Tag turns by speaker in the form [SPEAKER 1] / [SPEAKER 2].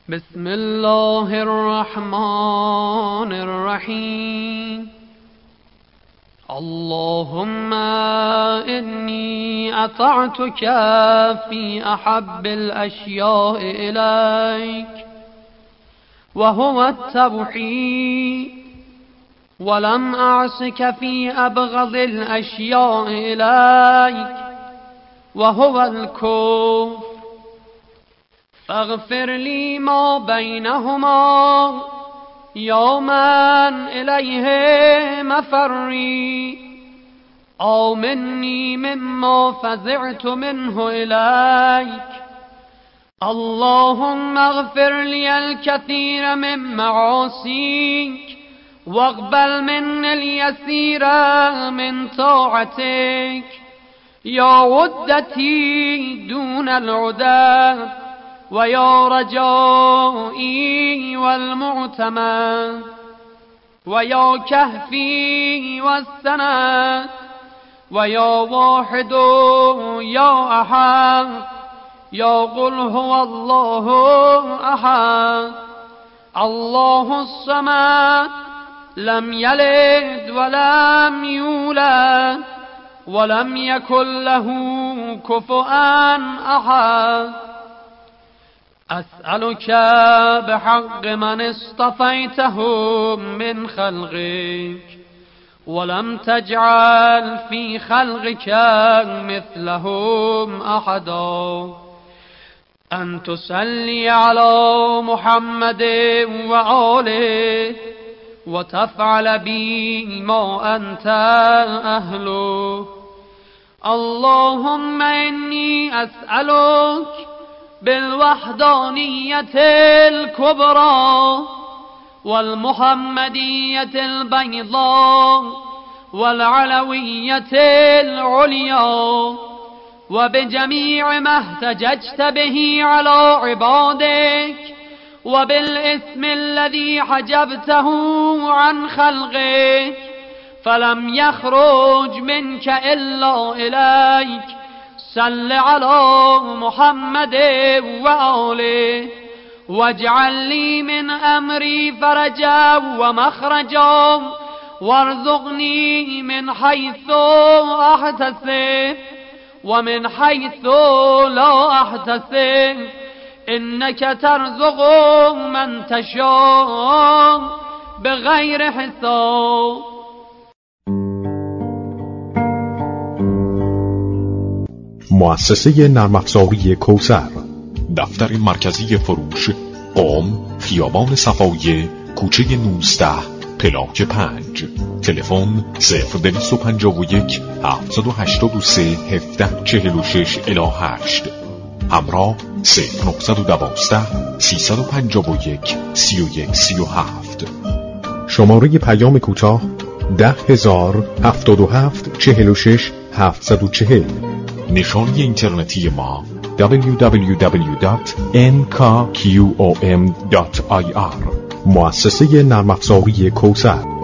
[SPEAKER 1] بسم الله الرحمن الرحیم. اللهم إني أطعتك في أحب الأشياء إليك وهو التوحيد، ولم أعصك في أبغض الأشياء إليك وهو الكفر، فاغفر لي ما بينهما يا من إليه مفري، آمني مما فزعت منه إليك. اللهم اغفر لي الكثير من معاصيك واقبل مني اليسير من طاعتك، يا عدتي دون العدة ويا رجائي والمعتمد ويا كهفي والسند ويا واحد يا أحد يا قل هو الله أحد الله الصمد لم يلد ولم يولد ولم يكن له كفؤا أحد. أسألك بحق من اصطفيتهم من خلقك ولم تجعل في خلقك مثلهم أحدا، أن تصلي على محمد وآله وتفعل بي ما أنت أهله. اللهم إني أسألك بالوحدانية الكبرى والمحمدية البيضاء والعلوية العليا وبجميع ما احتججت به على عبادك وبالاسم الذي حجبته عن خلقك فلم يخرج منك إلا إليك. صل على محمد وآله واجعل لي من أمري فرجا ومخرجا وارزقني من حيث أحتسب ومن حيث لا أحتسب، إنك ترزق من تشاء بغير حساب.
[SPEAKER 2] مؤسسه نرم افزاری کوثر، دفتر مرکزی فروش، قم، خیابان صفایی، کوچه 19، پلاک 5. تلفن 0251 783 1746 8. همراه 0912 351 3137. شماره پیام کوتاه 10077 46 740. نشانی اینترنتی ما www.nkqom.ir. مؤسسه نرم افزاری کوثر.